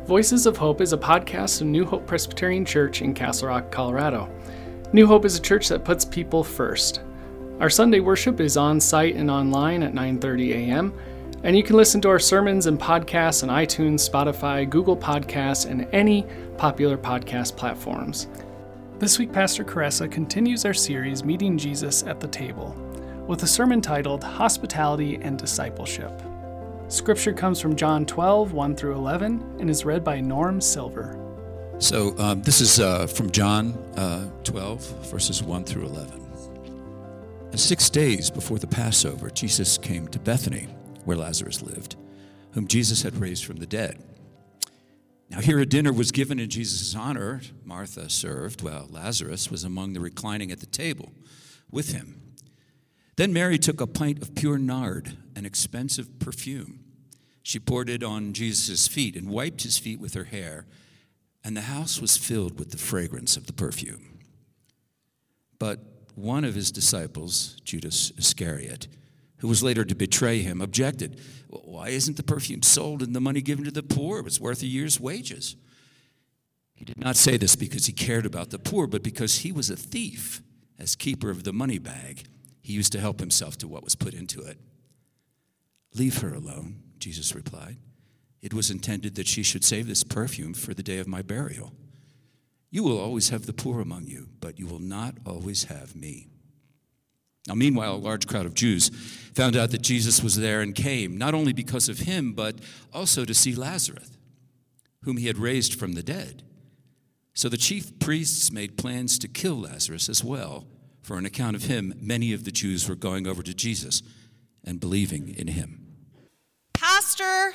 Voices of Hope is a podcast of New Hope Presbyterian Church in Castle Rock, Colorado. New Hope is a church that puts people first. Our Sunday worship is on site and online at 9:30 a.m., and you can listen to our sermons and podcasts on iTunes, Spotify, Google Podcasts, and any popular podcast platforms. This week, Pastor Caressa continues our series, Meeting Jesus at the Table, with a sermon titled Hospitality and Discipleship. Scripture comes from John 12, 1 through 11, and is read by Norm Silver. So this is from John 12, verses 1 through 11. And 6 days before the Passover, Jesus came to Bethany, where Lazarus lived, whom Jesus had raised from the dead. Now here a dinner was given in Jesus' honor. Martha served, while Lazarus was among the reclining at the table with him. Then Mary took a pint of pure nard, an expensive perfume. She poured it on Jesus' feet and wiped his feet with her hair, and the house was filled with the fragrance of the perfume. But one of his disciples, Judas Iscariot, who was later to betray him, objected. Why isn't the perfume sold and the money given to the poor? It was worth a year's wages. He did not say this because he cared about the poor, but because he was a thief. As keeper of the money bag, he used to help himself to what was put into it. Leave her alone, Jesus replied. It was intended that she should save this perfume for the day of my burial. You will always have the poor among you, but you will not always have me. Now, meanwhile, a large crowd of Jews found out that Jesus was there and came, not only because of him, but also to see Lazarus, whom he had raised from the dead. So the chief priests made plans to kill Lazarus as well. For on account of him, many of the Jews were going over to Jesus and believing in him. Pastor,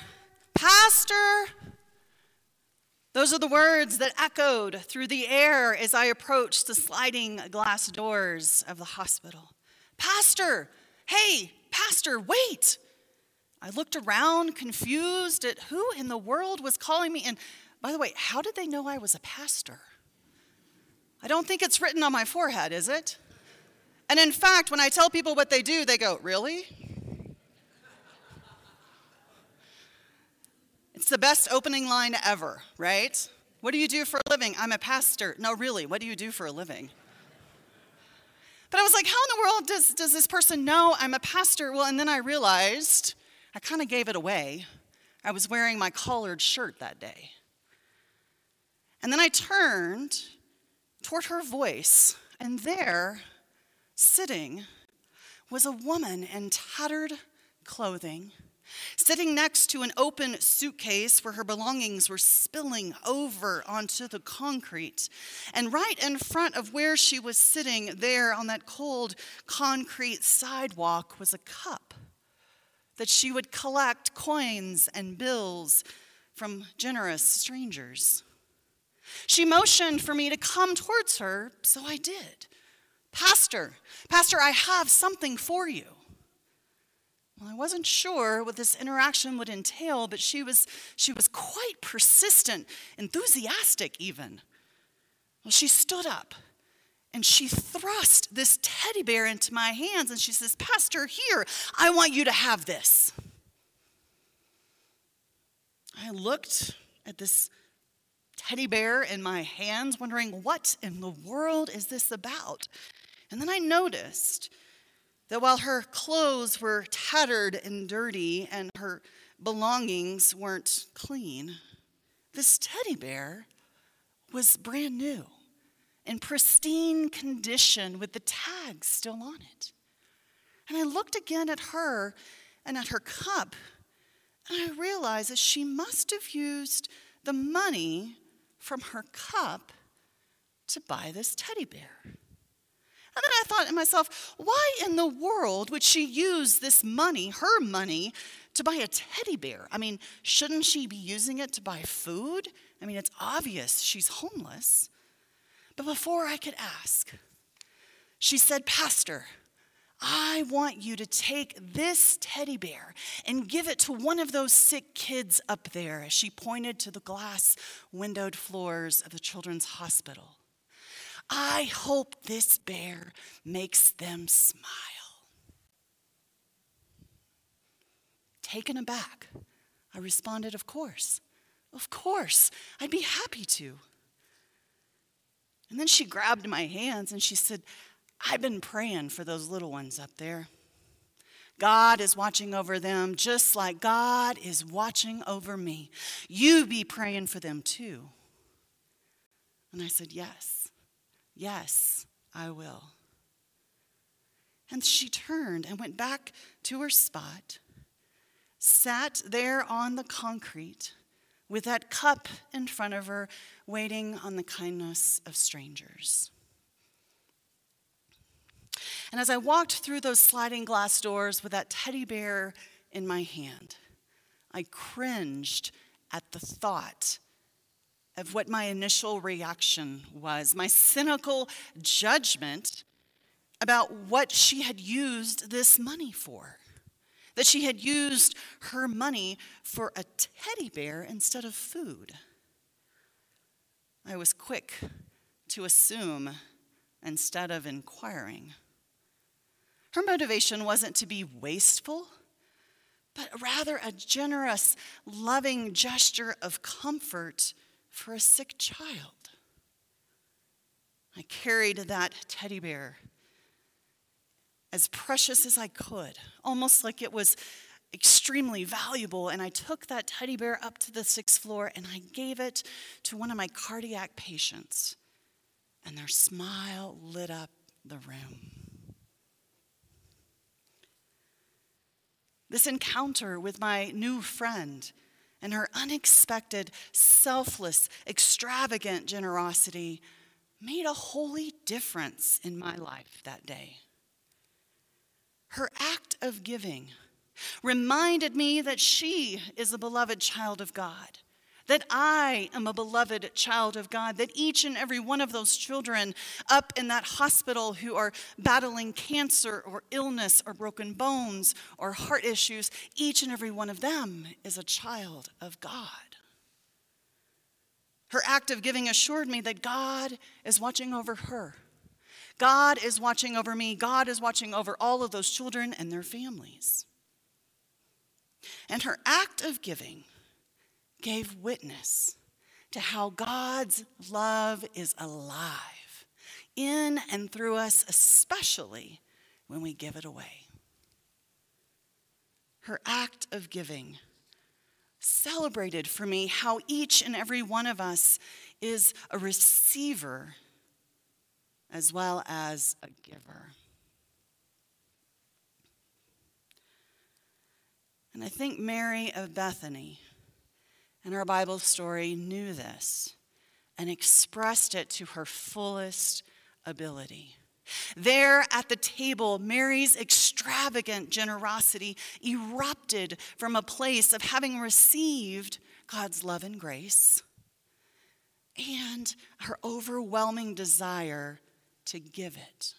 those are the words that echoed through the air as I approached the sliding glass doors of the hospital. Pastor, hey, Pastor, wait. I looked around, confused at who in the world was calling me. And by the way, how did they know I was a pastor? I don't think it's written on my forehead, is it? And in fact, when I tell people what they do, they go, really? It's the best opening line ever, right? What do you do for a living? I'm a pastor. No, really, what do you do for a living? But I was like, how in the world does this person know I'm a pastor? Well, and then I realized I kind of gave it away. I was wearing my collared shirt that day. And then I turned toward her voice, and there, sitting, was a woman in tattered clothing, sitting next to an open suitcase where her belongings were spilling over onto the concrete. And right in front of where she was sitting there on that cold concrete sidewalk was a cup that she would collect coins and bills from generous strangers. She motioned for me to come towards her, so I did. Pastor, I have something for you. Well, I wasn't sure what this interaction would entail, but she was quite persistent, enthusiastic even. Well, she stood up and she thrust this teddy bear into my hands and she says, Pastor, here, I want you to have this. I looked at this teddy bear in my hands, wondering what in the world is this about? And then I noticed that while her clothes were tattered and dirty and her belongings weren't clean, this teddy bear was brand new, in pristine condition with the tags still on it. And I looked again at her and at her cup, and I realized that she must have used the money from her cup to buy this teddy bear. And then I thought to myself, why in the world would she use this money, her money, to buy a teddy bear? I mean, shouldn't she be using it to buy food? I mean, it's obvious she's homeless. But before I could ask, she said, Pastor, I want you to take this teddy bear and give it to one of those sick kids up there, as she pointed to the glass windowed floors of the children's hospital. I hope this bear makes them smile. Taken aback, I responded, of course. Of course, I'd be happy to. And then she grabbed my hands and she said, I've been praying for those little ones up there. God is watching over them just like God is watching over me. You be praying for them too. And I said, yes, I will. And she turned and went back to her spot, sat there on the concrete with that cup in front of her, waiting on the kindness of strangers. And as I walked through those sliding glass doors with that teddy bear in my hand, I cringed at the thought of what my initial reaction was, my cynical judgment about what she had used this money for, that she had used her money for a teddy bear instead of food. I was quick to assume instead of inquiring. Her motivation wasn't to be wasteful, but rather a generous, loving gesture of comfort for a sick child. I carried that teddy bear as precious as I could, almost like it was extremely valuable, and I took that teddy bear up to the 6th floor and I gave it to one of my cardiac patients, and their smile lit up the room. This encounter with my new friend and her unexpected, selfless, extravagant generosity made a holy difference in my life that day. Her act of giving reminded me that she is a beloved child of God, that I am a beloved child of God, that each and every one of those children up in that hospital who are battling cancer or illness or broken bones or heart issues, each and every one of them is a child of God. Her act of giving assured me that God is watching over her. God is watching over me. God is watching over all of those children and their families. And her act of giving gave witness to how God's love is alive in and through us, especially when we give it away. Her act of giving celebrated for me how each and every one of us is a receiver as well as a giver. And I think Mary of Bethany in our Bible story knew this and expressed it to her fullest ability. There at the table, Mary's extravagant generosity erupted from a place of having received God's love and grace and her overwhelming desire to give it.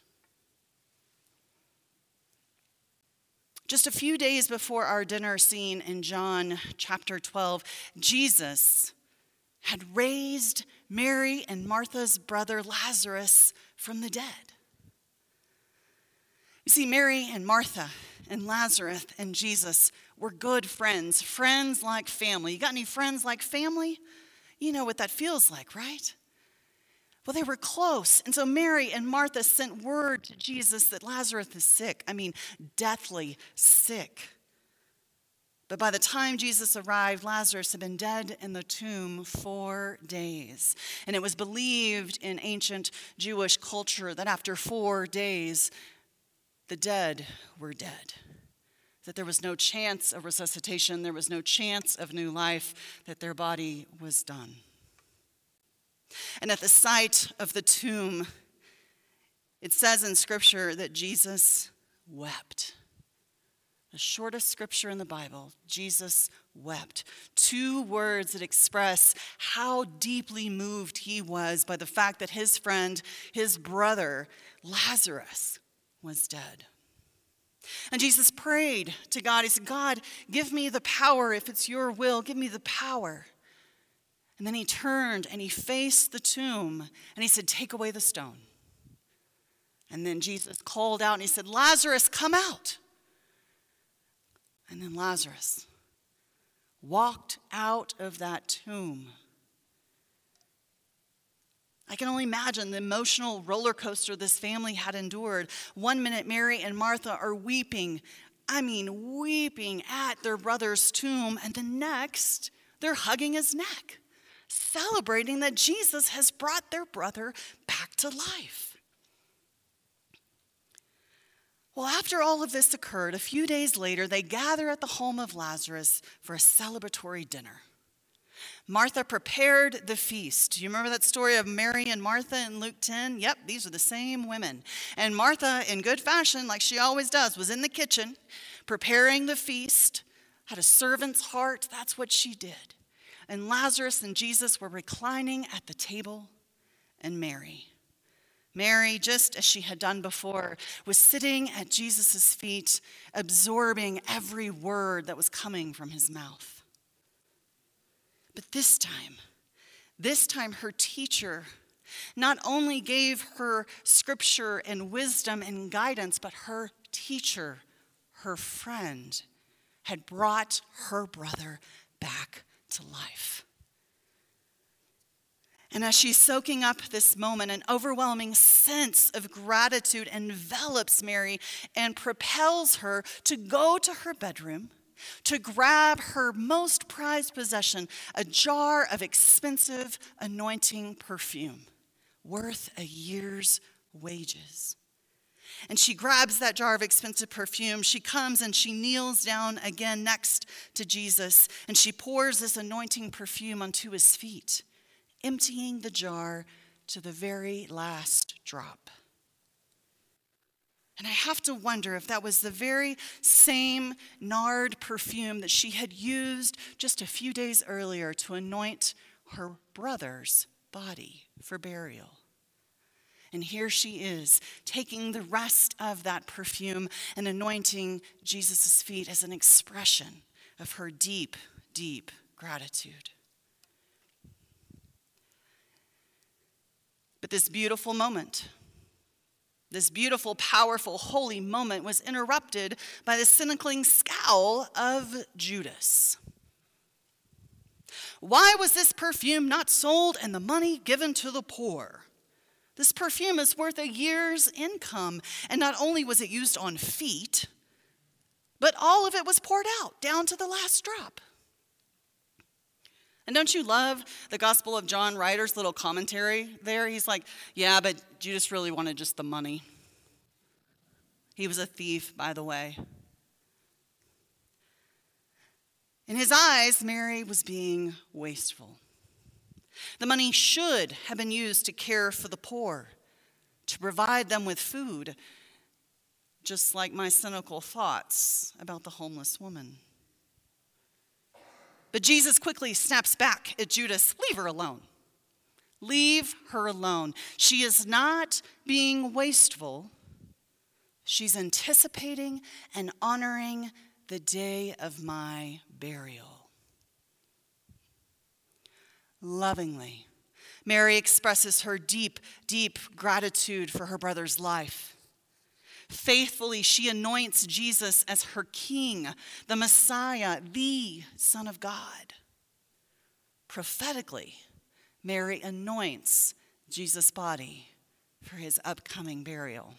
Just a few days before our dinner scene in John chapter 12, Jesus had raised Mary and Martha's brother Lazarus from the dead. You see, Mary and Martha and Lazarus and Jesus were good friends, friends like family. You got any friends like family? You know what that feels like, right? Well, they were close. And so Mary and Martha sent word to Jesus that Lazarus is sick. I mean, deathly sick. But by the time Jesus arrived, Lazarus had been dead in the tomb 4 days. And it was believed in ancient Jewish culture that after 4 days, the dead were dead. That there was no chance of resuscitation, there was no chance of new life, that their body was done. And at the sight of the tomb, it says in Scripture that Jesus wept. The shortest scripture in the Bible, Jesus wept. 2 words that express how deeply moved he was by the fact that his friend, his brother, Lazarus, was dead. And Jesus prayed to God. He said, God, give me the power. If it's your will, give me the power. And then he turned and he faced the tomb and he said, take away the stone. And then Jesus called out and he said, Lazarus, come out. And then Lazarus walked out of that tomb. I can only imagine the emotional roller coaster this family had endured. 1 minute, Mary and Martha are weeping at their brother's tomb, and the next, they're hugging his neck, celebrating that Jesus has brought their brother back to life. Well, after all of this occurred, a few days later, they gather at the home of Lazarus for a celebratory dinner. Martha prepared the feast. Do you remember that story of Mary and Martha in Luke 10? Yep, these are the same women. And Martha, in good fashion, like she always does, was in the kitchen preparing the feast, had a servant's heart. That's what she did. And Lazarus and Jesus were reclining at the table, and Mary, just as she had done before, was sitting at Jesus' feet, absorbing every word that was coming from his mouth. But this time her teacher not only gave her scripture and wisdom and guidance, but her teacher, her friend, had brought her brother back to life. And as she's soaking up this moment, an overwhelming sense of gratitude envelops Mary and propels her to go to her bedroom, to grab her most prized possession, a jar of expensive anointing perfume, worth a year's wages. And she grabs that jar of expensive perfume. She comes and she kneels down again next to Jesus, and she pours this anointing perfume onto his feet, emptying the jar to the very last drop. And I have to wonder if that was the very same nard perfume that she had used just a few days earlier to anoint her brother's body for burial. And here she is, taking the rest of that perfume and anointing Jesus' feet as an expression of her deep, deep gratitude. But this beautiful moment, this beautiful, powerful, holy moment was interrupted by the cynical scowl of Judas. Why was this perfume not sold and the money given to the poor? This perfume is worth a year's income. And not only was it used on feet, but all of it was poured out down to the last drop. And don't you love the Gospel of John writer's little commentary there? He's like, yeah, but Judas really wanted just the money. He was a thief, by the way. In his eyes, Mary was being wasteful. The money should have been used to care for the poor, to provide them with food, just like my cynical thoughts about the homeless woman. But Jesus quickly snaps back at Judas. Leave her alone. Leave her alone. She is not being wasteful. She's anticipating and honoring the day of my burial. Lovingly, Mary expresses her deep, deep gratitude for her brother's life. Faithfully, she anoints Jesus as her King, the Messiah, the Son of God. Prophetically, Mary anoints Jesus' body for his upcoming burial.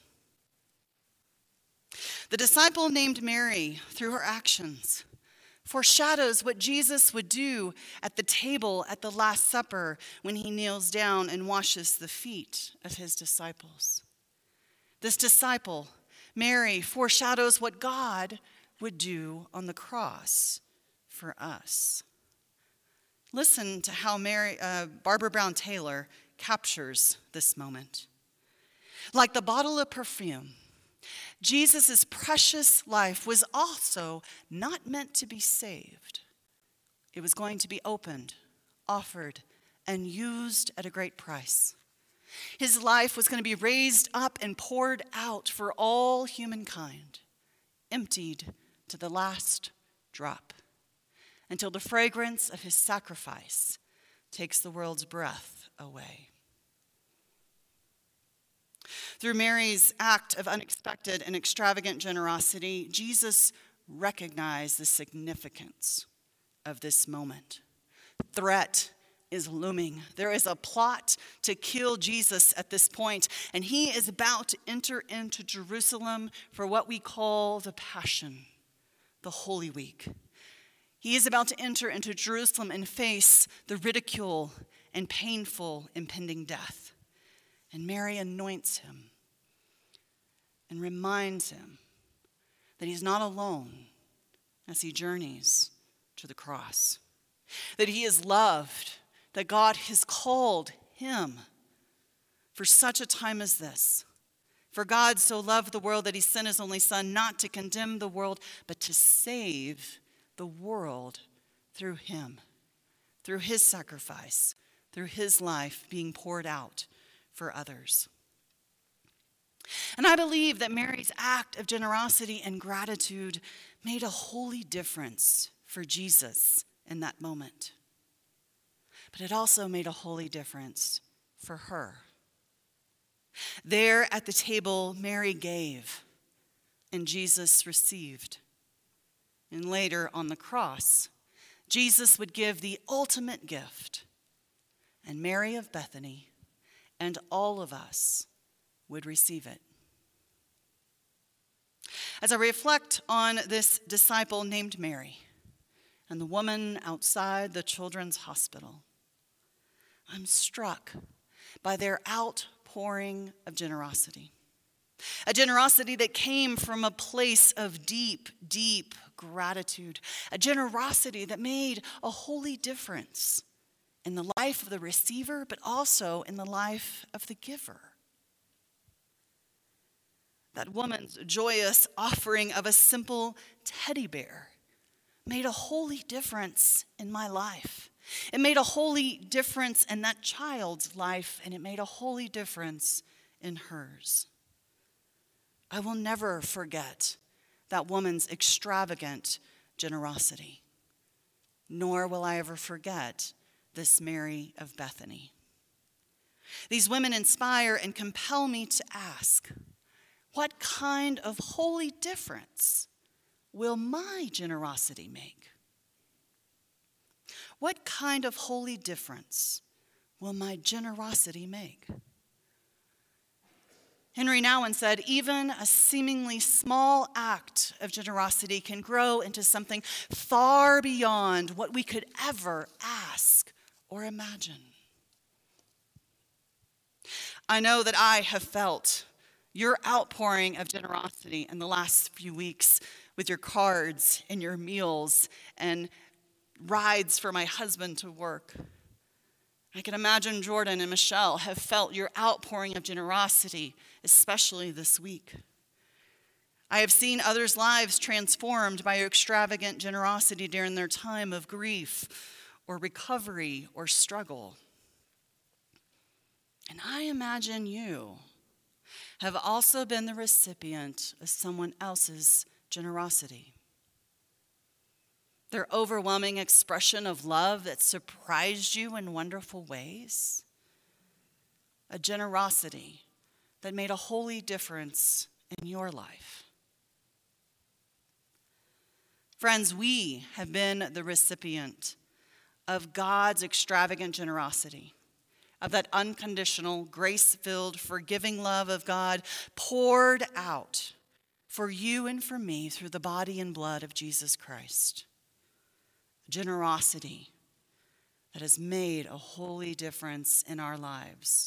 The disciple named Mary, through her actions, foreshadows what Jesus would do at the table at the Last Supper when he kneels down and washes the feet of his disciples. This disciple, Mary, foreshadows what God would do on the cross for us. Listen to how Barbara Brown Taylor captures this moment. Like the bottle of perfume, Jesus' precious life was also not meant to be saved. It was going to be opened, offered, and used at a great price. His life was going to be raised up and poured out for all humankind, emptied to the last drop, until the fragrance of his sacrifice takes the world's breath away. Through Mary's act of unexpected and extravagant generosity, Jesus recognized the significance of this moment. Threat is looming. There is a plot to kill Jesus at this point, and he is about to enter into Jerusalem for what we call the Passion, the Holy Week. He is about to enter into Jerusalem and face the ridicule and painful impending death. And Mary anoints him and reminds him that he's not alone as he journeys to the cross, that he is loved, that God has called him for such a time as this. For God so loved the world that he sent his only Son, not to condemn the world, but to save the world through him, through his sacrifice, through his life being poured out for others. And I believe that Mary's act of generosity and gratitude made a holy difference for Jesus in that moment. But it also made a holy difference for her. There at the table, Mary gave, and Jesus received. And later on the cross, Jesus would give the ultimate gift, and Mary of Bethany and all of us would receive it. As I reflect on this disciple named Mary and the woman outside the children's hospital, I'm struck by their outpouring of generosity. A generosity that came from a place of deep, deep gratitude. A generosity that made a holy difference in the life of the receiver, but also in the life of the giver. That woman's joyous offering of a simple teddy bear made a holy difference in my life. It made a holy difference in that child's life, and it made a holy difference in hers. I will never forget that woman's extravagant generosity, nor will I ever forget this Mary of Bethany. These women inspire and compel me to ask, what kind of holy difference will my generosity make? What kind of holy difference will my generosity make? Henry Nouwen said, even a seemingly small act of generosity can grow into something far beyond what we could ever ask or imagine. I know that I have felt your outpouring of generosity in the last few weeks with your cards and your meals and rides for my husband to work. I can imagine Jordan and Michelle have felt your outpouring of generosity, especially this week. I have seen others' lives transformed by your extravagant generosity during their time of grief or recovery or struggle. And I imagine you have also been the recipient of someone else's generosity. Their overwhelming expression of love that surprised you in wonderful ways. A generosity that made a holy difference in your life. Friends, we have been the recipient of God's extravagant generosity, of that unconditional, grace-filled, forgiving love of God poured out for you and for me through the body and blood of Jesus Christ. Generosity that has made a holy difference in our lives.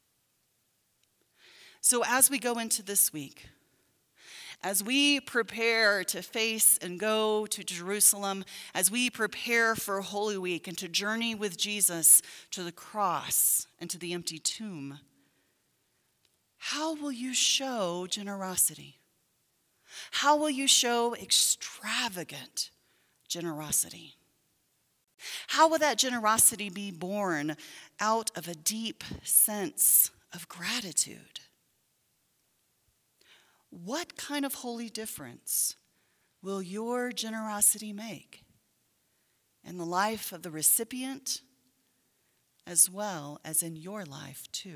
So as we go into this week, as we prepare to face and go to Jerusalem, as we prepare for Holy Week and to journey with Jesus to the cross and to the empty tomb, how will you show generosity? How will you show extravagant generosity? How will that generosity be born out of a deep sense of gratitude? What kind of holy difference will your generosity make in the life of the recipient as well as in your life too?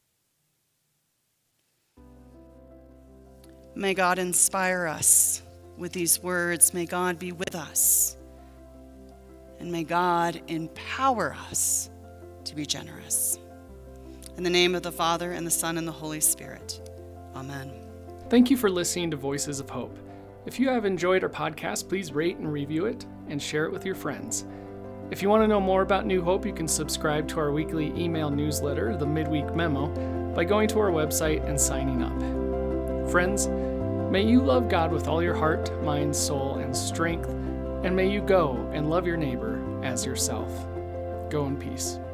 May God inspire us with these words, may God be with us, and may God empower us to be generous. In the name of the Father, and the Son, and the Holy Spirit. Amen. Thank you for listening to Voices of Hope. If you have enjoyed our podcast, please rate and review it and share it with your friends. If you want to know more about New Hope, you can subscribe to our weekly email newsletter, the Midweek Memo, by going to our website and signing up. Friends, may you love God with all your heart, mind, soul, and strength, and may you go and love your neighbor as yourself. Go in peace.